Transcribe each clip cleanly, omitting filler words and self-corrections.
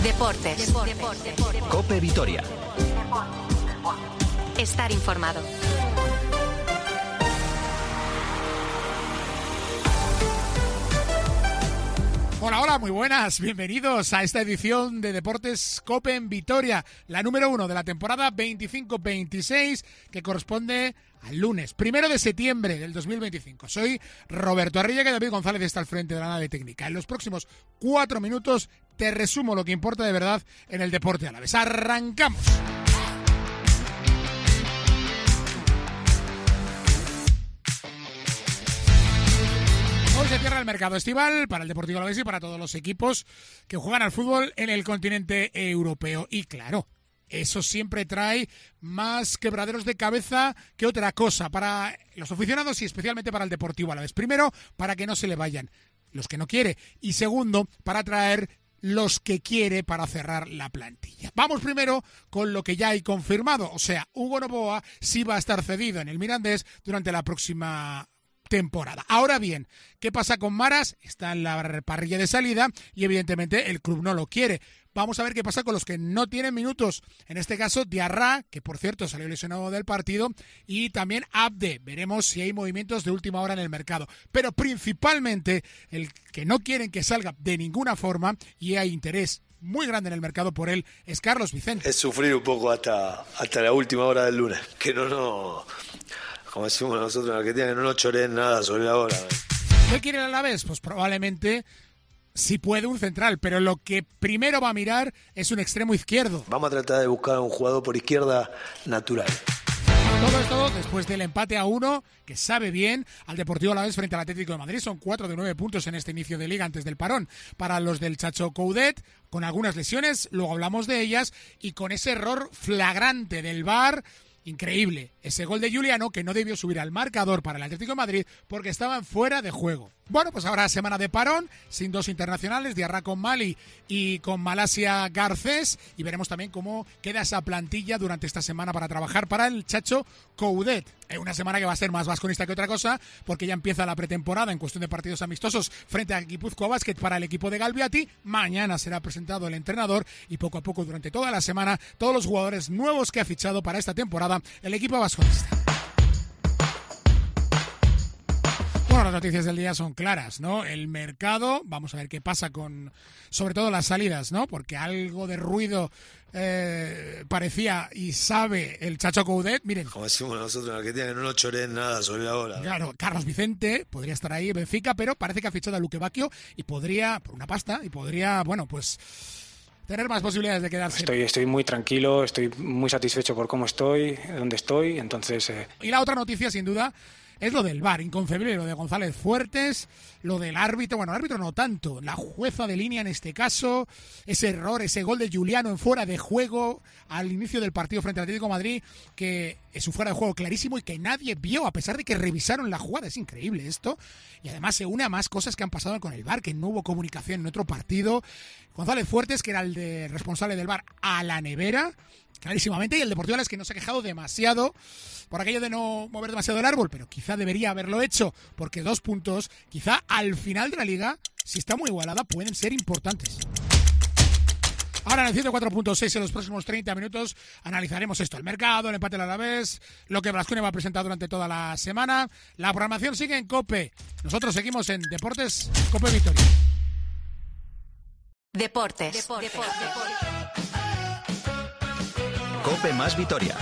Deportes. COPE Vitoria. Estar informado. Hola, muy buenas, bienvenidos a esta edición de Deportes COPE en Vitoria, la número 1 de la temporada 25-26, que corresponde al lunes 1 de septiembre del 2025. Soy Roberto Arrillaga y David González está al frente de la nave técnica. En los próximos 4 minutos te resumo lo que importa de verdad en el deporte alavés. ¡Arrancamos! Hoy se cierra el mercado estival para el Deportivo Alavés y para todos los equipos que juegan al fútbol en el continente europeo. Y claro, eso siempre trae más quebraderos de cabeza que otra cosa para los aficionados y especialmente para el Deportivo Alavés. Primero, para que no se le vayan los que no quiere. Y segundo, para traer los que quiere para cerrar la plantilla. Vamos primero con lo que ya hay confirmado. O sea, Hugo Novoa sí va a estar cedido en el Mirandés durante la próxima temporada. Ahora bien, ¿qué pasa con Maras? Está en la parrilla de salida y evidentemente el club no lo quiere. Vamos a ver qué pasa con los que no tienen minutos. En este caso, Diarra, que por cierto salió lesionado del partido, y también Abde. Veremos si hay movimientos de última hora en el mercado. Pero principalmente, el que no quieren que salga de ninguna forma y hay interés muy grande en el mercado por él, es Carlos Vicente. Es sufrir un poco hasta la última hora del lunes. Que no, como decimos nosotros en Argentina, que no nos choreen nada sobre la hora. ¿Qué quiere el Alavés? Pues probablemente sí puede un central, pero lo que primero va a mirar es un extremo izquierdo. Vamos a tratar de buscar a un jugador por izquierda natural. Todo esto después del empate a 1, que sabe bien al Deportivo Alavés frente al Atlético de Madrid. Son 4 de 9 puntos en este inicio de liga antes del parón para los del Chacho Coudet, con algunas lesiones, luego hablamos de ellas, y con ese error flagrante del VAR. Increíble, ese gol de Juliano que no debió subir al marcador para el Atlético de Madrid porque estaban fuera de juego. Bueno, pues ahora semana de parón, sin dos internacionales, Diarra con Mali y con Malasia Garcés, y veremos también cómo queda esa plantilla durante esta semana para trabajar para el Chacho Coudet. Es una semana que va a ser más vasconista que otra cosa, porque ya empieza la pretemporada en cuestión de partidos amistosos frente a Guipúzcoa Basket para el equipo de Galbiati. Mañana será presentado el entrenador y poco a poco durante toda la semana todos los jugadores nuevos que ha fichado para esta temporada el equipo vasconista. Bueno, las noticias del día son claras, ¿no? El mercado, vamos a ver qué pasa con, sobre todo las salidas, ¿no? Porque algo de ruido parecía y sabe el Chacho Coudet. Miren, como decimos nosotros en Argentina, que no nos choreen nada sobre la hora. Claro, Carlos Vicente podría estar ahí en Benfica, pero parece que ha fichado a Luque Bacchio y podría, por una pasta, y podría, bueno, pues tener más posibilidades de quedarse. Estoy muy tranquilo, estoy muy satisfecho por cómo estoy, dónde estoy, entonces... Y la otra noticia, sin duda, es lo del VAR, inconcebible, lo de González Fuertes, lo del árbitro, bueno, el árbitro no tanto, la jueza de línea en este caso, ese error, ese gol de Juliano en fuera de juego al inicio del partido frente al Atlético de Madrid, que es un fuera de juego clarísimo y que nadie vio, a pesar de que revisaron la jugada. Es increíble esto, y además se une a más cosas que han pasado con el VAR, que no hubo comunicación en otro partido. González Fuertes, que era el responsable del VAR, a la nevera, clarísimamente, y el Deportivo Alavés, que no se ha quejado demasiado por aquello de no mover demasiado el árbol, pero quizá debería haberlo hecho, porque 2 puntos, quizá al final de la liga, si está muy igualada, pueden ser importantes. Ahora en el 104.6, en los próximos 30 minutos, analizaremos esto, el mercado, el empate del Alavés, lo que Blascone va a presentar durante toda la semana. La programación sigue en COPE. Nosotros seguimos en Deportes COPE Vitoria. Deportes. COPE más Vitoria.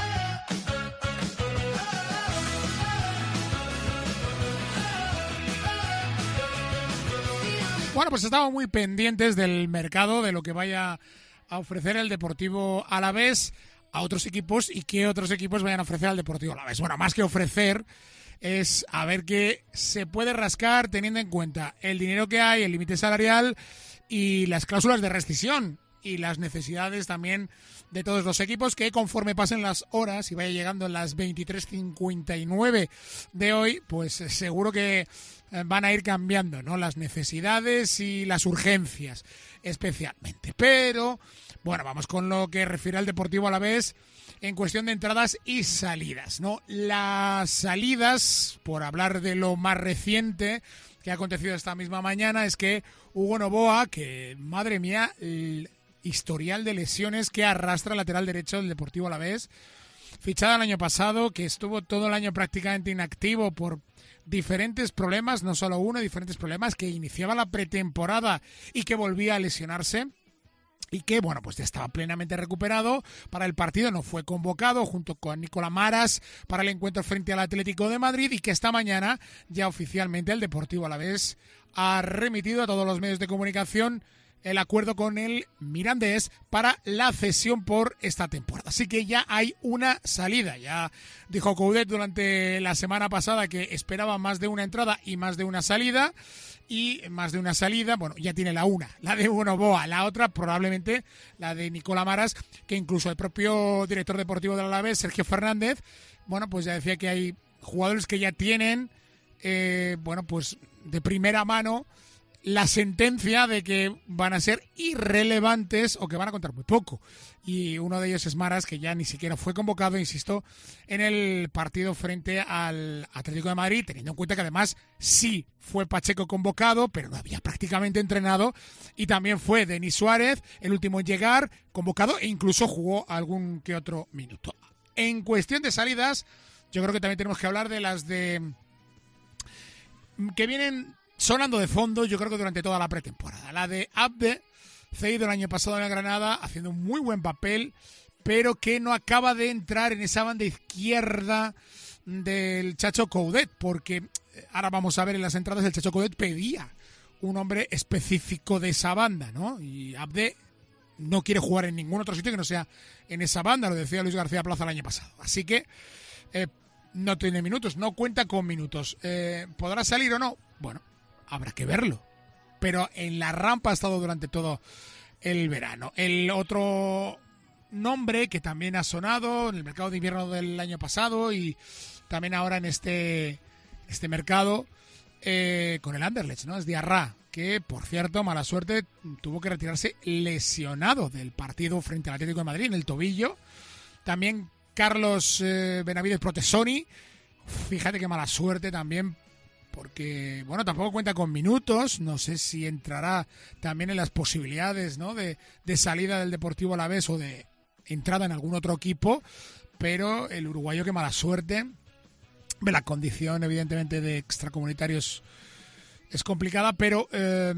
Bueno, pues estamos muy pendientes del mercado, de lo que vaya a ofrecer el Deportivo Alavés a otros equipos y qué otros equipos vayan a ofrecer al Deportivo Alavés. Bueno, más que ofrecer, es a ver qué se puede rascar teniendo en cuenta el dinero que hay, el límite salarial y las cláusulas de rescisión y las necesidades también de todos los equipos, que conforme pasen las horas y vaya llegando en las 23:59 de hoy, pues seguro que van a ir cambiando, ¿no? Las necesidades y las urgencias especialmente. Pero bueno, vamos con lo que refiere al Deportivo Alavés en cuestión de entradas y salidas, ¿no? Las salidas, por hablar de lo más reciente que ha acontecido esta misma mañana, es que Hugo Novoa, que madre mía, historial de lesiones que arrastra el lateral derecho del Deportivo Alavés. Fichado el año pasado, que estuvo todo el año prácticamente inactivo por diferentes problemas, no solo uno, diferentes problemas, que iniciaba la pretemporada y que volvía a lesionarse. Y que, bueno, pues ya estaba plenamente recuperado para el partido, no fue convocado junto con Nicolás Maras para el encuentro frente al Atlético de Madrid y que esta mañana ya oficialmente el Deportivo Alavés ha remitido a todos los medios de comunicación el acuerdo con el Mirandés para la cesión por esta temporada. Así que ya hay una salida. Ya dijo Coudet durante la semana pasada que esperaba más de una entrada y más de una salida. Y más de una salida, bueno, ya tiene la de Hugo Novoa, la otra probablemente la de Nicolás Maras, que incluso el propio director deportivo del Alavés, Sergio Fernández, bueno, pues ya decía que hay jugadores que ya tienen, bueno, pues de primera mano la sentencia de que van a ser irrelevantes o que van a contar muy poco. Y uno de ellos es Maras, que ya ni siquiera fue convocado, insisto, en el partido frente al Atlético de Madrid, teniendo en cuenta que además sí fue Pacheco convocado, pero no había prácticamente entrenado, y también fue Denis Suárez, el último en llegar, convocado, e incluso jugó algún que otro minuto. En cuestión de salidas, yo creo que también tenemos que hablar de las que vienen sonando de fondo, yo creo que durante toda la pretemporada. La de Abde, cedido el año pasado en la Granada, haciendo un muy buen papel, pero que no acaba de entrar en esa banda izquierda del Chacho Coudet, porque ahora vamos a ver en las entradas, el Chacho Coudet pedía un hombre específico de esa banda, ¿no? Y Abde no quiere jugar en ningún otro sitio que no sea en esa banda, lo decía Luis García Plaza el año pasado. Así que no tiene minutos, no cuenta con minutos. ¿Podrá salir o no? Bueno, habrá que verlo. Pero en la rampa ha estado durante todo el verano. El otro nombre que también ha sonado en el mercado de invierno del año pasado y también ahora en este mercado con el Anderlecht, ¿no? Es Diarra, que por cierto, mala suerte, tuvo que retirarse lesionado del partido frente al Atlético de Madrid en el tobillo. También Carlos Benavides Protesoni, fíjate qué mala suerte también, porque, bueno, tampoco cuenta con minutos, no sé si entrará también en las posibilidades, ¿no?, de salida del Deportivo Alavés o de entrada en algún otro equipo, pero el uruguayo, qué mala suerte. La condición, evidentemente, de extracomunitarios es complicada, pero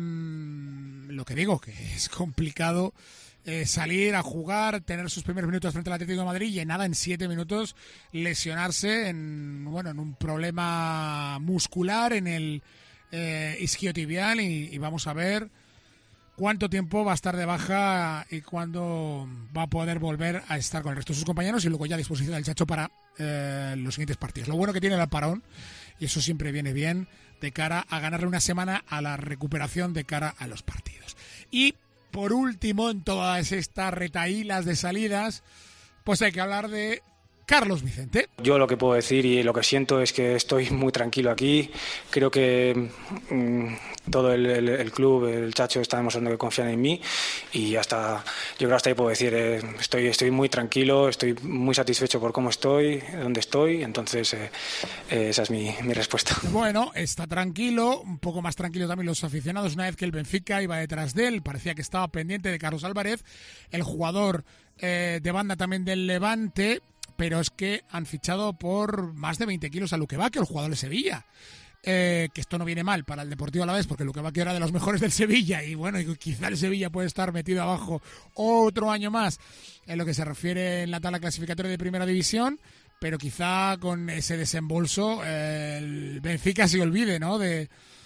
lo que digo, que es complicado salir a jugar, tener sus primeros minutos frente al Atlético de Madrid y en nada, en 7 minutos, lesionarse en un problema muscular en el isquiotibial y vamos a ver cuánto tiempo va a estar de baja y cuándo va a poder volver a estar con el resto de sus compañeros y luego ya a disposición del Chacho para los siguientes partidos. Lo bueno que tiene el parón, y eso siempre viene bien de cara a ganarle una semana a la recuperación de cara a los partidos. Y por último, en todas estas retahílas de salidas, pues hay que hablar de Carlos Vicente. Yo lo que puedo decir y lo que siento es que estoy muy tranquilo aquí. Creo que todo el club, el Chacho, está demostrando que confían en mí y yo creo que hasta ahí puedo decir, estoy muy tranquilo, estoy muy satisfecho por cómo estoy, dónde estoy, entonces esa es mi respuesta. Bueno, está tranquilo, un poco más tranquilo también los aficionados una vez que el Benfica iba detrás de él, parecía que estaba pendiente de Carlos Álvarez, el jugador de banda también del Levante, pero es que han fichado por más de 20 kilos a Luque Bacchio, el jugador de Sevilla. Que esto no viene mal para el Deportivo Alavés, porque Luque Bacchio era de los mejores del Sevilla, y bueno, quizá el Sevilla puede estar metido abajo otro año más en lo que se refiere en la tabla clasificatoria de Primera División, pero quizá con ese desembolso el Benfica se olvide, ¿no?, de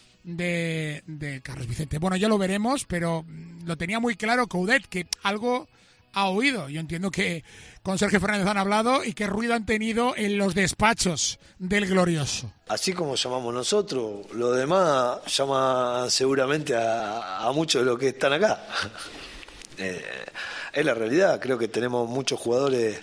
Carlos Vicente. Bueno, ya lo veremos, pero lo tenía muy claro Coudet, que algo ha oído. Yo entiendo que con Sergio Fernández han hablado y qué ruido han tenido en los despachos del glorioso. Así como llamamos nosotros, los demás llaman seguramente a muchos de los que están acá. Es la realidad. Creo que tenemos muchos jugadores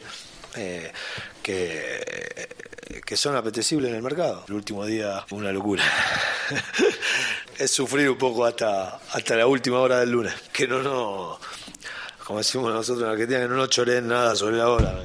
que son apetecibles en el mercado. El último día fue una locura. Es sufrir un poco hasta la última hora del lunes. Que no, como decimos nosotros en Argentina, que no nos choreen nada sobre la hora.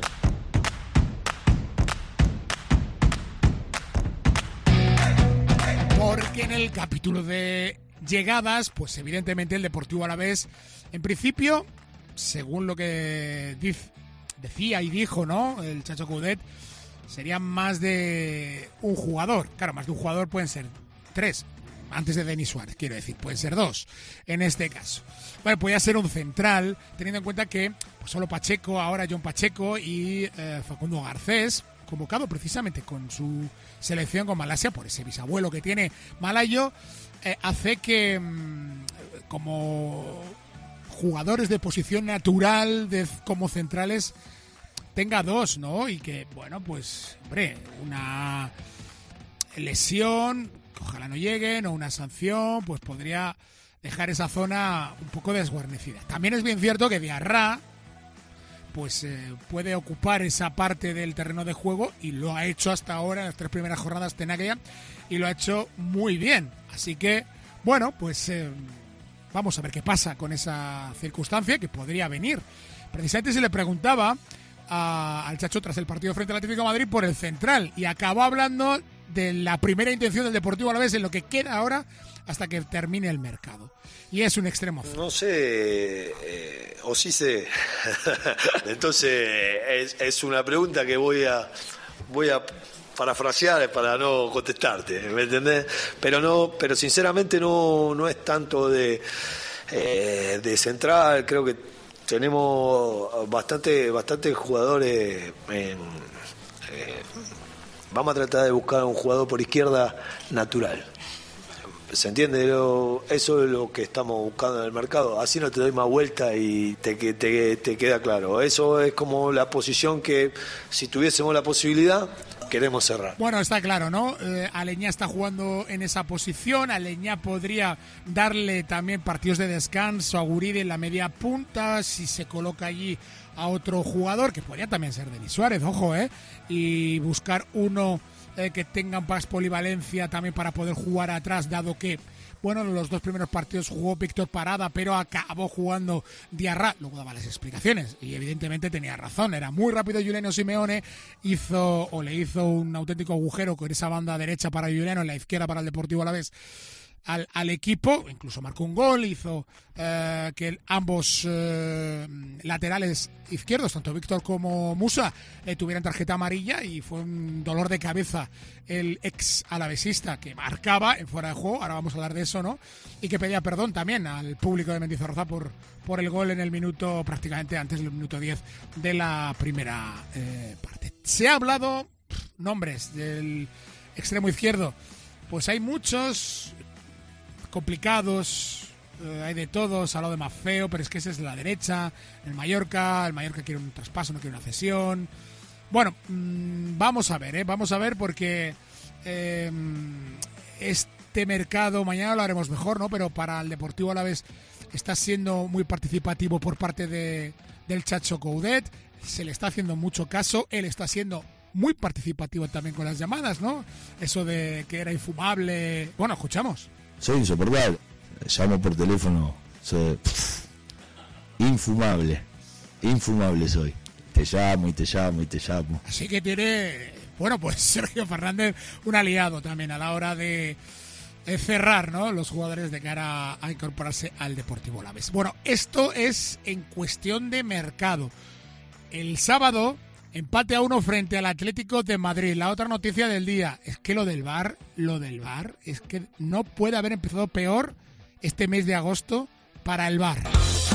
Porque en el capítulo de llegadas, pues evidentemente el Deportivo Alavés, en principio, según lo que decía y dijo, ¿no?, el Chacho Coudet, serían más de un jugador. Claro, más de un jugador pueden ser 3, antes de Denis Suárez, quiero decir, pueden ser 2 en este caso. Bueno, podría ser un central, teniendo en cuenta que pues, solo Pacheco, ahora John Pacheco y Facundo Garcés, convocado precisamente con su selección con Malasia, por ese bisabuelo que tiene malayo, hace que como jugadores de posición natural como centrales tenga 2, ¿no? Y que, bueno, pues, hombre, una lesión, que ojalá no lleguen, o una sanción, pues podría dejar esa zona un poco desguarnecida. También es bien cierto que Diarra pues puede ocupar esa parte del terreno de juego, y lo ha hecho hasta ahora en las 3 primeras jornadas Tenaglia, y lo ha hecho muy bien. Así que, bueno, pues vamos a ver qué pasa con esa circunstancia que podría venir. Precisamente se le preguntaba al Chacho tras el partido frente al Atlético de Madrid por el central, y acabó hablando de la primera intención del Deportivo Alavés en lo que queda ahora hasta que termine el mercado, y es un extremo. No sé, o sí sé. Entonces es una pregunta que voy a parafrasear para no contestarte, ¿me entendés? Pero sinceramente no es tanto de central. Creo que tenemos bastante jugadores vamos a tratar de buscar un jugador por izquierda natural. ¿Se entiende? Eso es lo que estamos buscando en el mercado. Así no te doy más vuelta y te queda claro. Eso es como la posición que, si tuviésemos la posibilidad, queremos cerrar. Bueno, está claro, ¿no? Aleñá está jugando en esa posición. Aleñá podría darle también partidos de descanso a Guridi en la media punta, si se coloca allí a otro jugador, que podría también ser Denis Suárez, ojo, y buscar uno que tenga más polivalencia también para poder jugar atrás, dado que, bueno, en los 2 primeros partidos jugó Víctor Parada, pero acabó jugando Diarra. Luego daba las explicaciones y evidentemente tenía razón, era muy rápido Giuliano Simeone, le hizo un auténtico agujero con esa banda derecha para Giuliano, en la izquierda para el Deportivo Alavés al equipo, incluso marcó un gol, hizo que ambos laterales izquierdos, tanto Víctor como Musa, tuvieran tarjeta amarilla, y fue un dolor de cabeza el ex alavesista, que marcaba en fuera de juego, ahora vamos a hablar de eso, ¿no? Y que pedía perdón también al público de Mendizorroza por el gol en el minuto, prácticamente antes del minuto 10 de la primera parte. Se ha hablado nombres del extremo izquierdo, pues hay muchos complicados, hay de todos. Ha hablado de Maffeo, pero es que ese es de la derecha. El Mallorca quiere un traspaso, no quiere una cesión. Bueno, vamos a ver porque este mercado, mañana lo haremos mejor, ¿no? Pero para el Deportivo Alavés está siendo muy participativo por parte del Chacho Coudet, se le está haciendo mucho caso, él está siendo muy participativo también con las llamadas, ¿no? Eso de que era infumable. Bueno, escuchamos. Soy insoportable, llamo por teléfono, soy infumable soy, te llamo. Así que tiene, bueno, pues Sergio Fernández un aliado también a la hora de cerrar, ¿no?, los jugadores de cara a incorporarse al Deportivo Alavés. Bueno, esto es en cuestión de mercado. El sábado, empate a 1 frente al Atlético de Madrid. La otra noticia del día es que lo del VAR, es que no puede haber empezado peor este mes de agosto para el VAR.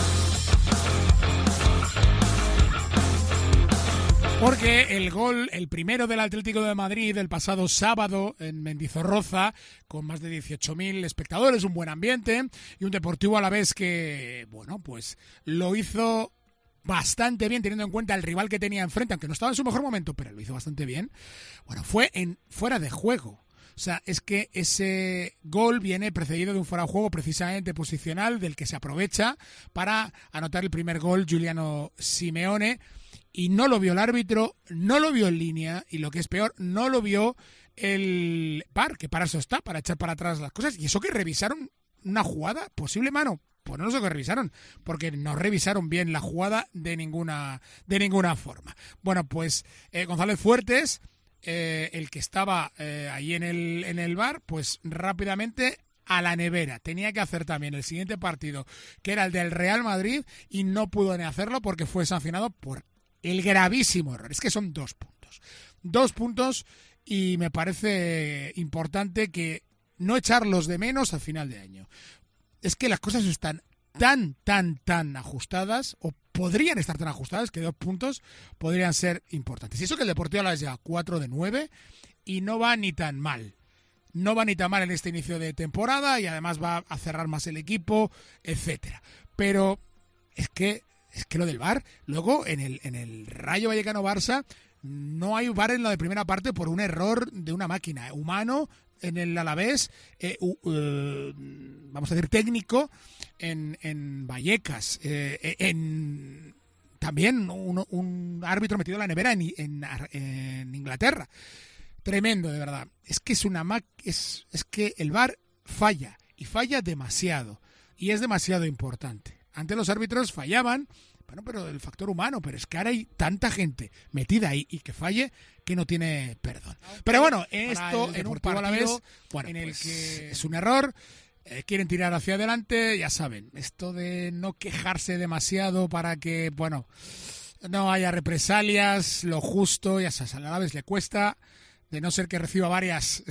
Porque el gol, el primero del Atlético de Madrid el pasado sábado en Mendizorroza, con más de 18.000 espectadores, un buen ambiente, y un Deportivo Alavés que, bueno, pues lo hizo bastante bien, teniendo en cuenta el rival que tenía enfrente, aunque no estaba en su mejor momento, pero lo hizo bastante bien. Bueno, fue en fuera de juego. O sea, es que ese gol viene precedido de un fuera de juego precisamente posicional, del que se aprovecha para anotar el primer gol Giuliano Simeone, y no lo vio el árbitro, no lo vio en línea, y lo que es peor, no lo vio el VAR, que para eso está, para echar para atrás las cosas. Y eso que revisaron una jugada, posible mano. Pues no sé qué revisaron, porque no revisaron bien la jugada de ninguna forma. Bueno, pues González Fuertes, el que estaba ahí en el VAR, pues rápidamente a la nevera. Tenía que hacer también el siguiente partido, que era el del Real Madrid, y no pudo ni hacerlo porque fue sancionado por el gravísimo error. Es que son 2 puntos. 2 puntos, y me parece importante que no echarlos de menos a final de año. Es que las cosas están tan ajustadas, o podrían estar tan ajustadas, que 2 puntos podrían ser importantes. Y eso que el Deportivo Alavés lleva 4 de 9 y no va ni tan mal. No va ni tan mal en este inicio de temporada, y además va a cerrar más el equipo, etcétera. Pero es que lo del VAR, luego en el Rayo Vallecano-Barça no hay VAR en la de primera parte por un error de una máquina, humano en el Alavés, vamos a decir técnico en Vallecas, también un árbitro metido en la nevera en Inglaterra. Tremendo, de verdad. Es que es que el VAR falla, y falla demasiado, y es demasiado importante. Antes los árbitros fallaban, bueno, pero el factor humano, pero es que ahora hay tanta gente metida ahí y que falle que no tiene perdón. Pero bueno, esto en un partido a la vez, bueno, en el que es un error, quieren tirar hacia adelante, ya saben, esto de no quejarse demasiado para que, bueno, no haya represalias, lo justo, ya sabes, al Alavés le cuesta, de no ser que reciba varias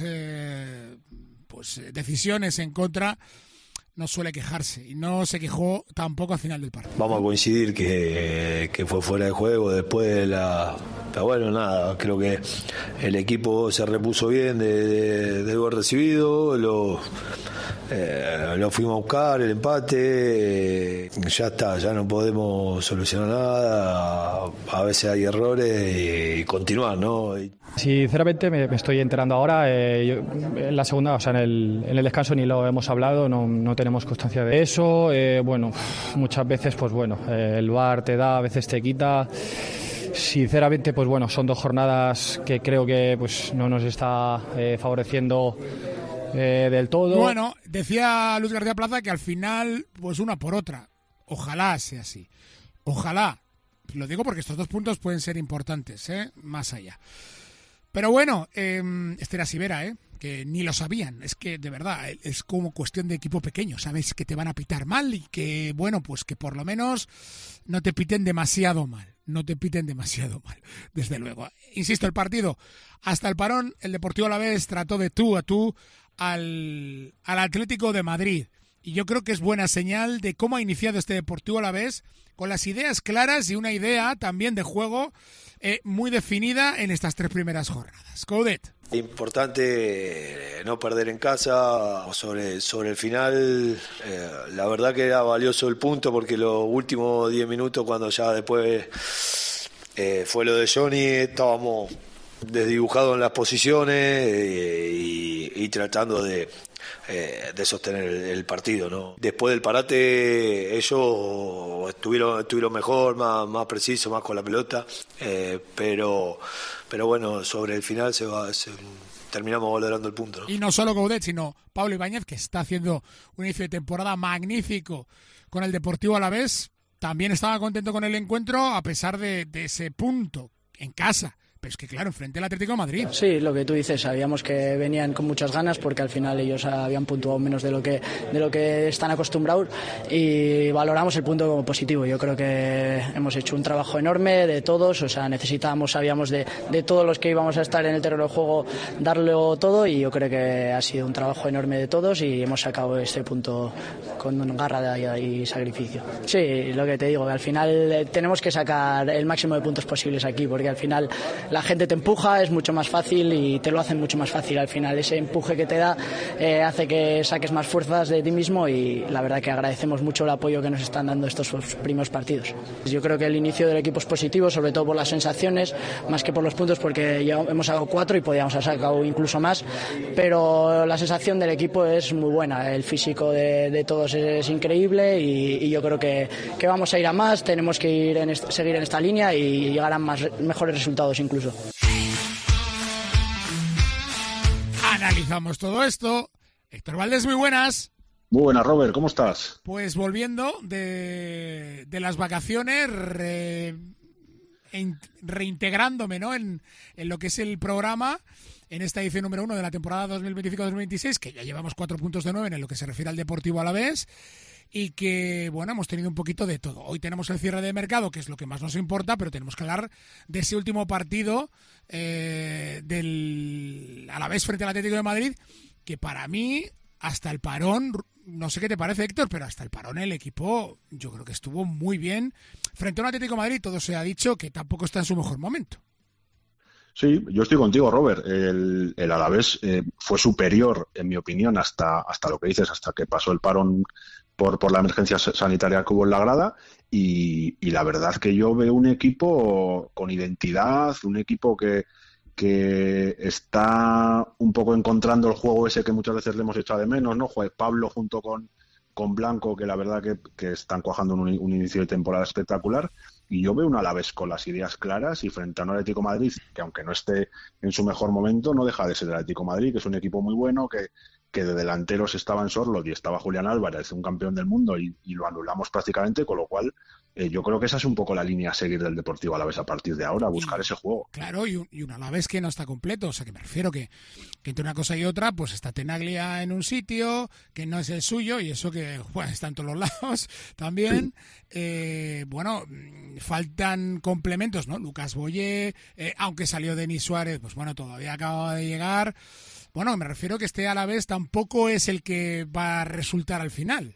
decisiones en contra, no suele quejarse, y no se quejó tampoco al final del partido. Vamos a coincidir que fue fuera de juego después de la... Pero bueno, nada, creo que el equipo se repuso bien del gol recibido, lo fuimos a buscar, el empate, ya está, ya no podemos solucionar nada, a veces hay errores y continuar, ¿no? Sinceramente me estoy enterando ahora, en la segunda, o sea, en el descanso ni lo hemos hablado, no tenemos constancia de eso, bueno, muchas veces pues bueno, el VAR te da, a veces te quita. Sinceramente, pues bueno, son 2 jornadas que creo que pues no nos está favoreciendo del todo. Bueno, decía Luis García Plaza que al final, pues una por otra. Ojalá sea así. Ojalá. Lo digo porque estos 2 puntos pueden ser importantes, más allá. Pero bueno, este era Sivera, que ni lo sabían. Es que, de verdad, es como cuestión de equipo pequeño. Sabes que te van a pitar mal y que, bueno, pues que por lo menos no te piten demasiado mal. No te piten demasiado mal, desde luego. Insisto, el partido, hasta el parón, el Deportivo Alavés trató de tú a tú al Atlético de Madrid. Y yo creo que es buena señal de cómo ha iniciado este Deportivo Alavés, con las ideas claras y una idea también de juego muy definida en estas 3 primeras jornadas. Coudet. Importante no perder en casa. Sobre el final, la verdad que era valioso el punto, porque los últimos 10 minutos, cuando ya después fue lo de Johnny, estábamos desdibujados en las posiciones y tratando de sostener el partido, ¿no? Después del parate ellos estuvieron mejor, más precisos, más con la pelota, pero bueno, sobre el final terminamos valorando el punto, ¿no? Y no solo Coudet, sino Pablo Ibáñez, que está haciendo un inicio de temporada magnífico con el Deportivo Alavés, también estaba contento con el encuentro a pesar de ese punto en casa. Pero es que claro, enfrente al Atlético de Madrid. Sí, lo que tú dices, sabíamos que venían con muchas ganas porque al final ellos habían puntuado menos de lo que están acostumbrados, y valoramos el punto como positivo. Yo creo que hemos hecho un trabajo enorme de todos, o sea, sabíamos de todos los que íbamos a estar en el terreno de juego darlo todo, y yo creo que ha sido un trabajo enorme de todos y hemos sacado este punto con garra y sacrificio. Sí, lo que te digo, que al final tenemos que sacar el máximo de puntos posibles aquí, porque al final la gente te empuja, es mucho más fácil y te lo hacen mucho más fácil. Al final ese empuje que te da hace que saques más fuerzas de ti mismo, y la verdad que agradecemos mucho el apoyo que nos están dando estos primeros partidos. Yo creo que el inicio del equipo es positivo, sobre todo por las sensaciones, más que por los puntos, porque ya hemos sacado 4 y podíamos haber sacado incluso más, pero la sensación del equipo es muy buena. El físico de todos es increíble y yo creo que vamos a ir a más, tenemos que seguir en esta línea y llegar a mejores resultados incluso. Analizamos todo esto. Héctor Valdés, muy buenas. Muy buenas, Robert, ¿cómo estás? Pues volviendo de las vacaciones, reintegrándome, ¿no? en lo que es el programa, en esta edición número 1 de la temporada 2025-2026, que ya llevamos 4 puntos de 9 en lo que se refiere al Deportivo Alavés, y que, bueno, hemos tenido un poquito de todo. Hoy tenemos el cierre de mercado, que es lo que más nos importa, pero tenemos que hablar de ese último partido del Alavés frente al Atlético de Madrid, que para mí, hasta el parón, no sé qué te parece, Héctor, pero hasta el parón el equipo yo creo que estuvo muy bien. Frente a un Atlético de Madrid, todo se ha dicho que tampoco está en su mejor momento. Sí, yo estoy contigo, Robert. El Alavés fue superior, en mi opinión, hasta lo que dices, hasta que pasó el parón por la emergencia sanitaria que hubo en la grada, y la verdad que yo veo un equipo con identidad, un equipo que está un poco encontrando el juego ese que muchas veces le hemos echado de menos, ¿no? Pablo junto con Blanco, que la verdad que están cuajando un inicio de temporada espectacular, y yo veo un Alavés con las ideas claras, y frente a un Atlético de Madrid que, aunque no esté en su mejor momento, no deja de ser el Atlético de Madrid, que es un equipo muy bueno, que de delanteros estaba en Sorloth y estaba Julián Álvarez, un campeón del mundo, y lo anulamos prácticamente, con lo cual yo creo que esa es un poco la línea a seguir del Deportivo Alavés a partir de ahora, buscar ese juego. Claro, y un Alavés que no está completo, o sea, que me refiero que entre una cosa y otra, pues está Tenaglia en un sitio que no es el suyo, y eso que está en todos los lados también. Sí. Bueno, faltan complementos, ¿no? Lucas Boyé, aunque salió Denis Suárez, pues bueno, todavía acaba de llegar. Bueno, me refiero que este Alavés tampoco es el que va a resultar al final.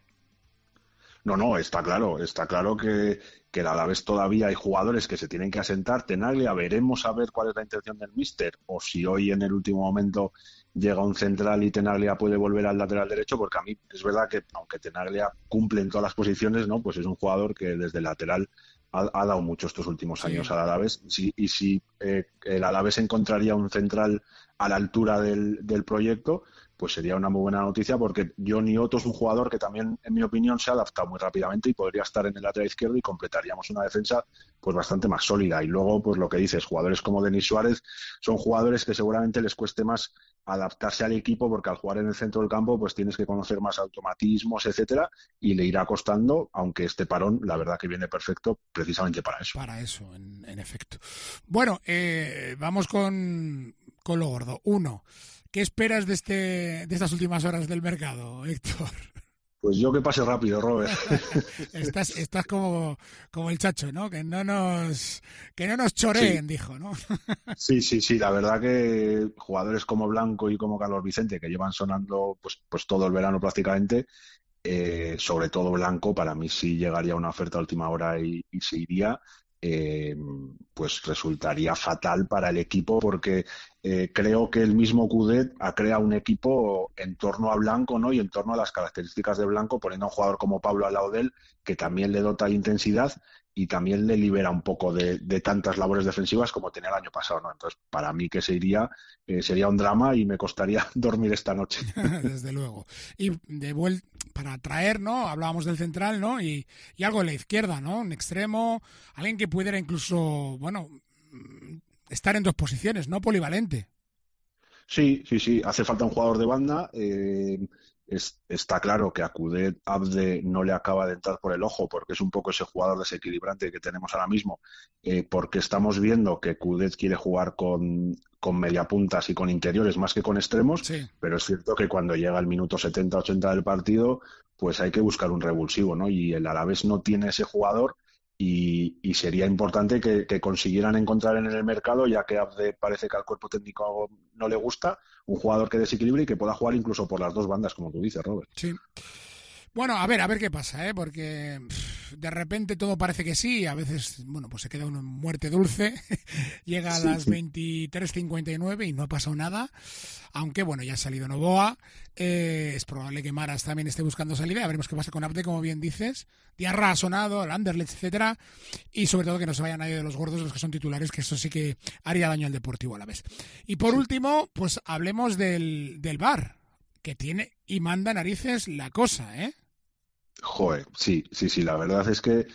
No, está claro que el Alavés todavía hay jugadores que se tienen que asentar. Tenaglia, veremos a ver cuál es la intención del míster, o si hoy en el último momento llega un central y Tenaglia puede volver al lateral derecho, porque a mí es verdad que, aunque Tenaglia cumple en todas las posiciones, ¿no? Pues es un jugador que desde el lateral ha dado mucho estos últimos años al Alavés, y si el Alavés encontraría un central a la altura del proyecto, pues sería una muy buena noticia, porque Johnny Otto es un jugador que también, en mi opinión, se ha adaptado muy rápidamente y podría estar en el lateral izquierdo, y completaríamos una defensa pues bastante más sólida. Y luego, pues lo que dices, jugadores como Denis Suárez son jugadores que seguramente les cueste más adaptarse al equipo, porque al jugar en el centro del campo pues tienes que conocer más automatismos, etcétera, y le irá costando, aunque este parón la verdad que viene perfecto precisamente para eso. Para eso, en efecto. Bueno, vamos con lo gordo. Uno, ¿qué esperas de estas últimas horas del mercado, Héctor? Pues yo que pase rápido, Robert. Estás como el Chacho, ¿no? Que no nos choreen, sí. Dijo, ¿no? Sí, la verdad que jugadores como Blanco y como Carlos Vicente, que llevan sonando pues todo el verano prácticamente, sobre todo Blanco, para mí sí llegaría una oferta a última hora y se iría. Pues resultaría fatal para el equipo, porque creo que el mismo Coudet ha creado un equipo en torno a Blanco, ¿no? Y en torno a las características de Blanco, poniendo a un jugador como Pablo al lado de él, que también le dota de intensidad y también le libera un popoco de tantas labores defensivas como tenía el año pasado, ¿no? Entonces, para mí que se iría sería un drama y me costaría dormir esta noche. Desde luego. Y de vuelta, para traer, ¿no? Hablábamos del central, ¿no? Y algo de la izquierda, ¿no? Un extremo, alguien que pudiera incluso, bueno, estar en dos posiciones, ¿no? Polivalente. Sí. Hace falta un jugador de banda. Está claro que a Coudet Abde no le acaba de entrar por el ojo, porque es un poco ese jugador desequilibrante que tenemos ahora mismo, porque estamos viendo que Coudet quiere jugar con mediapuntas y con interiores más que con extremos, sí. Pero es cierto que cuando llega el minuto 70-80 del partido, pues hay que buscar un revulsivo, ¿no? Y el Alavés no tiene ese jugador, y sería importante que consiguieran encontrar en el mercado, ya que Abde parece que al cuerpo técnico no le gusta, un jugador que desequilibre y que pueda jugar incluso por las dos bandas, como tú dices, Robert. Sí. Bueno, a ver qué pasa, porque de repente todo parece que sí, a veces, bueno, pues se queda uno en muerte dulce, llega a las 23:59 y no ha pasado nada, aunque bueno, ya ha salido Novoa, es probable que Maras también esté buscando salida, ya veremos qué pasa con Abde, como bien dices, Diarra ha sonado, el Anderlecht, etcétera, y sobre todo que no se vaya nadie de los gordos, los que son titulares, que eso sí que haría daño al Deportivo Alavés. Y por último, pues hablemos del VAR, que tiene y manda narices la cosa, ¿eh? Joder, sí, la verdad es que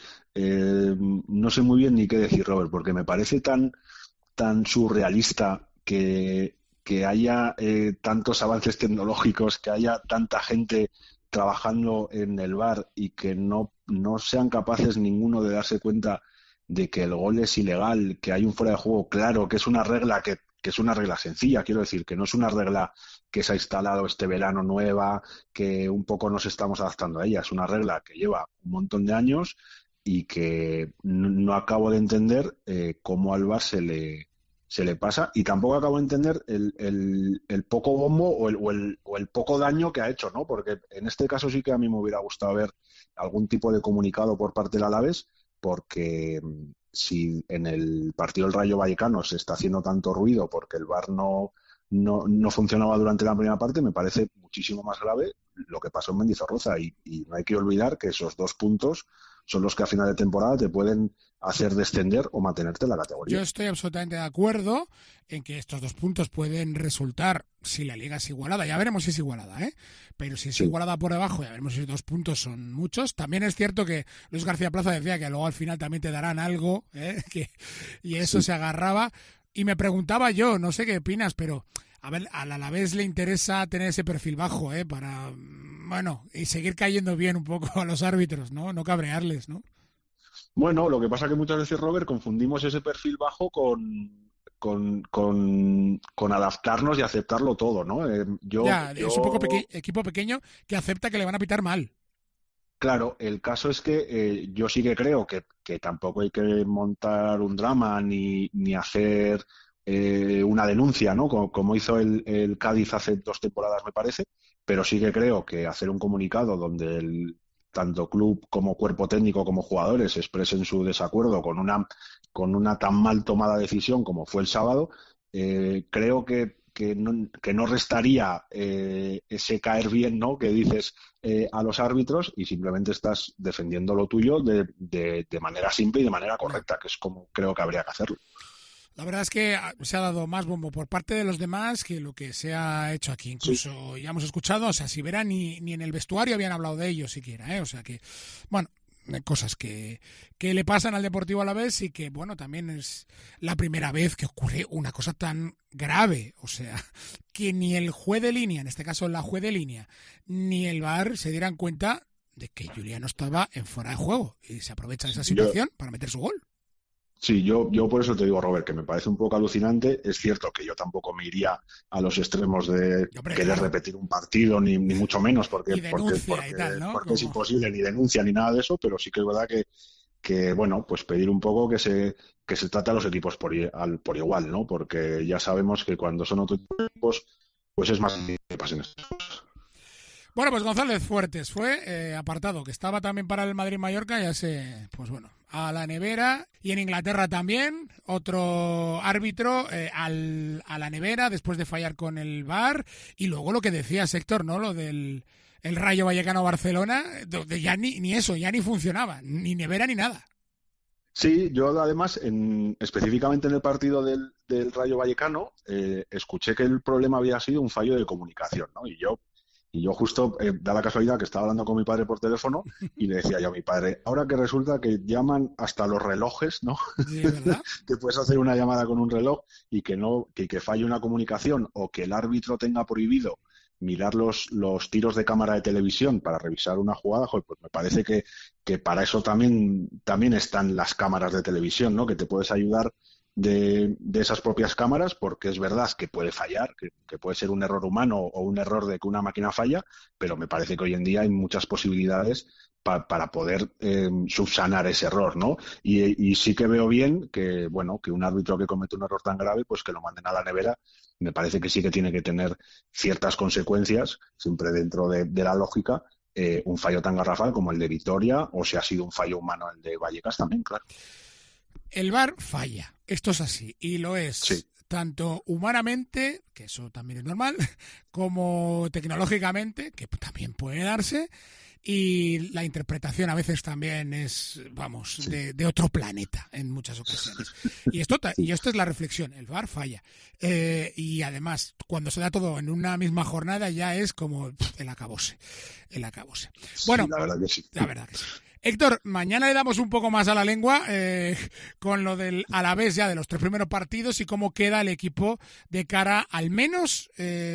no sé muy bien ni qué decir, Robert, porque me parece tan surrealista que haya tantos avances tecnológicos, que haya tanta gente trabajando en el VAR y que no sean capaces ninguno de darse cuenta de que el gol es ilegal, que hay un fuera de juego claro, que es una regla que es una regla sencilla, quiero decir, que no es una regla que se ha instalado este verano nueva, que un poco nos estamos adaptando a ella, es una regla que lleva un montón de años y que no acabo de entender cómo al VAR se le pasa, y tampoco acabo de entender el poco bombo o el poco daño que ha hecho, ¿no? Porque en este caso sí que a mí me hubiera gustado ver algún tipo de comunicado por parte del Alavés, porque si en el partido del Rayo Vallecano se está haciendo tanto ruido porque el VAR no funcionaba durante la primera parte, me parece muchísimo más grave lo que pasó en Mendizorroza, y no hay que olvidar que esos 2 puntos son los que a final de temporada te pueden hacer descender o mantenerte en la categoría. Yo estoy absolutamente de acuerdo en que estos 2 puntos pueden resultar, si la liga es igualada, ya veremos si es igualada, pero si es igualada por debajo, ya veremos si 2 puntos son muchos. También es cierto que Luis García Plaza decía que luego al final también te darán algo, y eso se agarraba. Y me preguntaba yo, no sé qué opinas, pero a ver, al Alavés le interesa tener ese perfil bajo, para, bueno, y seguir cayendo bien un poco a los árbitros, ¿no? No cabrearles, ¿no? Bueno, lo que pasa es que muchas veces, Robert, confundimos ese perfil bajo con adaptarnos y aceptarlo todo, ¿no? Es un poco equipo pequeño que acepta que le van a pitar mal. Claro, el caso es que yo sí que creo que tampoco hay que montar un drama ni hacer una denuncia, ¿no? Como hizo el Cádiz hace 2 temporadas, me parece, pero sí que creo que hacer un comunicado donde tanto club como cuerpo técnico como jugadores expresen su desacuerdo con una tan mal tomada decisión como fue el sábado, creo que no restaría ese caer bien, ¿no?, que dices a los árbitros, y simplemente estás defendiendo lo tuyo de manera simple y de manera correcta, que es como creo que habría que hacerlo. La verdad es que se ha dado más bombo por parte de los demás que lo que se ha hecho aquí. Incluso ya hemos escuchado, o sea, si verá ni en el vestuario habían hablado de ello siquiera, O sea que, bueno, cosas que le pasan al Deportivo Alavés, y que, bueno, también es la primera vez que ocurre una cosa tan grave. O sea, que ni el juez de línea, en este caso la juez de línea, ni el VAR se dieran cuenta de que Juliano estaba en fuera de juego, y se aprovecha de esa situación para meter su gol. Sí, yo por eso te digo, Robert, que me parece un poco alucinante. Es cierto que yo tampoco me iría a los extremos de querer repetir un partido, ni mucho menos, porque es imposible, ni denuncia ni nada de eso, pero sí que es verdad que bueno, pues pedir un poco que se trate a los equipos por igual, ¿no? Porque ya sabemos que cuando son otros equipos, pues es más difícil que pasen estas cosas. Bueno, pues González Fuertes fue apartado, que estaba también para el Madrid-Mallorca, pues bueno, a la nevera. Y en Inglaterra también, otro árbitro a la nevera después de fallar con el VAR. Y luego lo que decías, Héctor, ¿no? Lo del el Rayo Vallecano-Barcelona, ya ni eso, ya ni funcionaba, ni nevera ni nada. Sí, yo además, específicamente en el partido del Rayo Vallecano, escuché que el problema había sido un fallo de comunicación, ¿no? Y yo justo, da la casualidad que estaba hablando con mi padre por teléfono y le decía yo a mi padre, ahora que resulta que llaman hasta los relojes, ¿no? Sí, ¿verdad? Que puedes hacer una llamada con un reloj y que falle una comunicación, o que el árbitro tenga prohibido mirar los tiros de cámara de televisión para revisar una jugada, pues me parece que para eso también están las cámaras de televisión, ¿no? Que te puedes ayudar de esas propias cámaras, porque es verdad que puede fallar, que puede ser un error humano o un error de que una máquina falla, pero me parece que hoy en día hay muchas posibilidades para poder subsanar ese error, ¿no? Y sí que veo bien que un árbitro que comete un error tan grave, pues que lo manden a la nevera. Me parece que sí que tiene que tener ciertas consecuencias, siempre dentro de la lógica, un fallo tan garrafal como el de Vitoria, o si ha sido un fallo humano el de Vallecas también, claro. El VAR falla, esto es así, y lo es tanto humanamente, que eso también es normal, como tecnológicamente, que también puede darse, y la interpretación a veces también es, de otro planeta en muchas ocasiones. Y esto es la reflexión, el VAR falla. Y además, cuando se da todo en una misma jornada, ya es como el acabose. Bueno, sí, la verdad que sí. La verdad que sí. Héctor, mañana le damos un poco más a la lengua con lo del Alavés ya de los 3 primeros partidos y cómo queda el equipo de cara al menos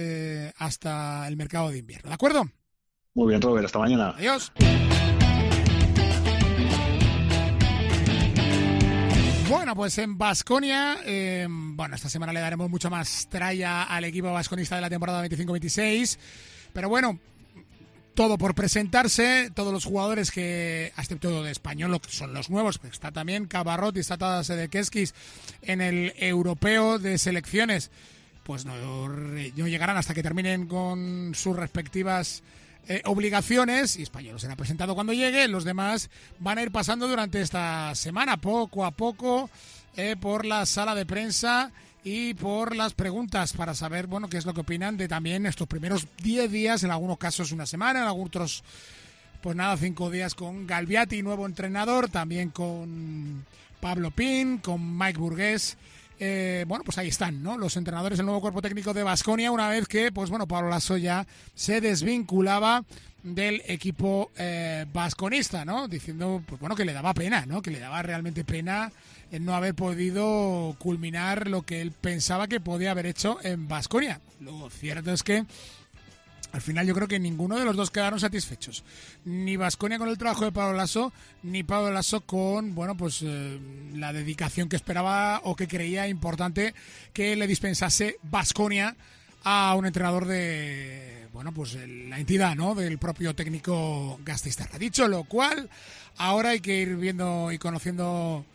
hasta el mercado de invierno. ¿De acuerdo? Muy bien, Robert. Hasta mañana. Adiós. Bueno. Bueno, pues en Baskonia, esta semana le daremos mucha más tralla al equipo basconista de la temporada 25-26, pero bueno, todo por presentarse, todos los jugadores que, excepto de Español, que son los nuevos, pues está también Cabarrot y está Tadas Sedekeskis en el europeo de selecciones, pues no llegarán hasta que terminen con sus respectivas obligaciones, y Español será presentado cuando llegue. Los demás van a ir pasando durante esta semana, poco a poco, por la sala de prensa y por las preguntas para saber, bueno, qué es lo que opinan de también estos primeros 10 días, en algunos casos una semana, en algunos otros, pues nada, 5 días con Galbiati, nuevo entrenador, también con Pablo Pin, con Mike Burgués. Pues ahí están, ¿no? Los entrenadores del nuevo cuerpo técnico de Baskonia, una vez que, pues bueno, Pablo Laso ya se desvinculaba del equipo basconista, ¿no? Diciendo, pues bueno, que le daba pena, ¿no? Que le daba realmente pena el no haber podido culminar lo que él pensaba que podía haber hecho en Baskonia. Lo cierto es que al final yo creo que ninguno de los dos quedaron satisfechos. Ni Baskonia con el trabajo de Pablo Laso, ni Pablo Laso con, la dedicación que esperaba o que creía importante que le dispensase Baskonia a un entrenador de, la entidad, ¿no? Del propio técnico gasteiztarra. Dicho lo cual, ahora hay que ir viendo y conociendo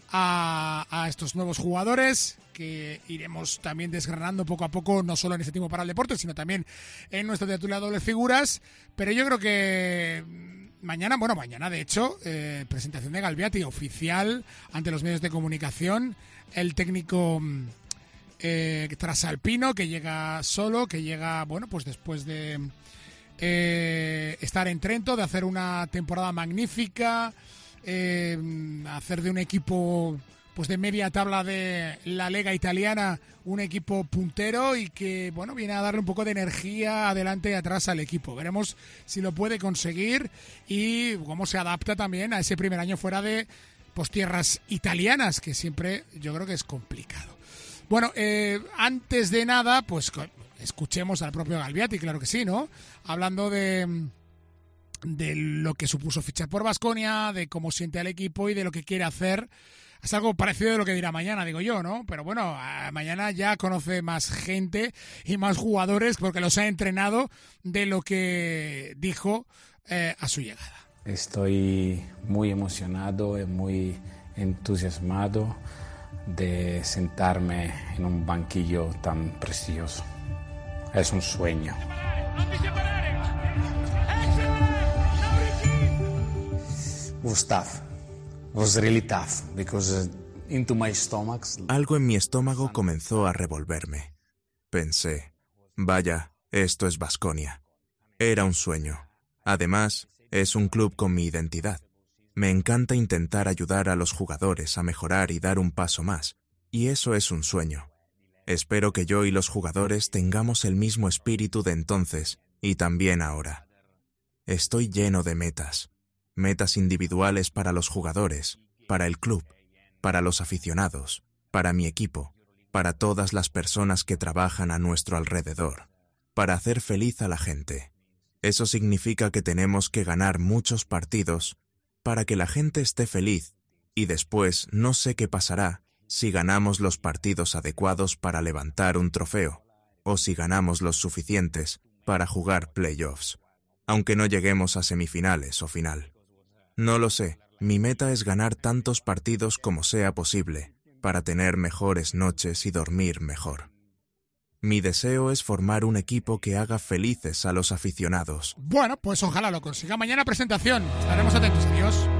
a estos nuevos jugadores, que iremos también desgranando poco a poco, no solo en este tiempo para el deporte, sino también en nuestra tertulia Dobles Figuras. Pero yo creo que mañana de hecho, presentación de Galbiati oficial ante los medios de comunicación, el técnico trasalpino, que llega solo, que llega, después de estar en Trento, de hacer una temporada magnífica, hacer de un equipo pues de media tabla de la Lega Italiana un equipo puntero, y que viene a darle un poco de energía adelante y atrás al equipo. Veremos si lo puede conseguir y cómo se adapta también a ese primer año fuera de tierras italianas, que siempre yo creo que es complicado. Antes de nada, pues escuchemos al propio Galbiati, claro que sí, ¿no? Hablando de lo que supuso fichar por Baskonia, de cómo siente al equipo y de lo que quiere hacer. Es algo parecido de lo que dirá mañana, digo yo, ¿no? Pero mañana ya conoce más gente y más jugadores porque los ha entrenado, de lo que dijo a su llegada. Estoy muy emocionado y muy entusiasmado de sentarme en un banquillo tan precioso. Es un sueño. Was tough. Was really tough because into my stomach. Algo en mi estómago comenzó a revolverme. Pensé, vaya, esto es Baskonia. Era un sueño. Además, es un club con mi identidad. Me encanta intentar ayudar a los jugadores a mejorar y dar un paso más, y eso es un sueño. Espero que yo y los jugadores tengamos el mismo espíritu de entonces y también ahora. Estoy lleno de metas. Metas individuales para los jugadores, para el club, para los aficionados, para mi equipo, para todas las personas que trabajan a nuestro alrededor, para hacer feliz a la gente. Eso significa que tenemos que ganar muchos partidos para que la gente esté feliz, y después no sé qué pasará si ganamos los partidos adecuados para levantar un trofeo, o si ganamos los suficientes para jugar playoffs, aunque no lleguemos a semifinales o final. No lo sé, mi meta es ganar tantos partidos como sea posible, para tener mejores noches y dormir mejor. Mi deseo es formar un equipo que haga felices a los aficionados. Pues ojalá lo consiga. Mañana presentación, estaremos atentos. Adiós.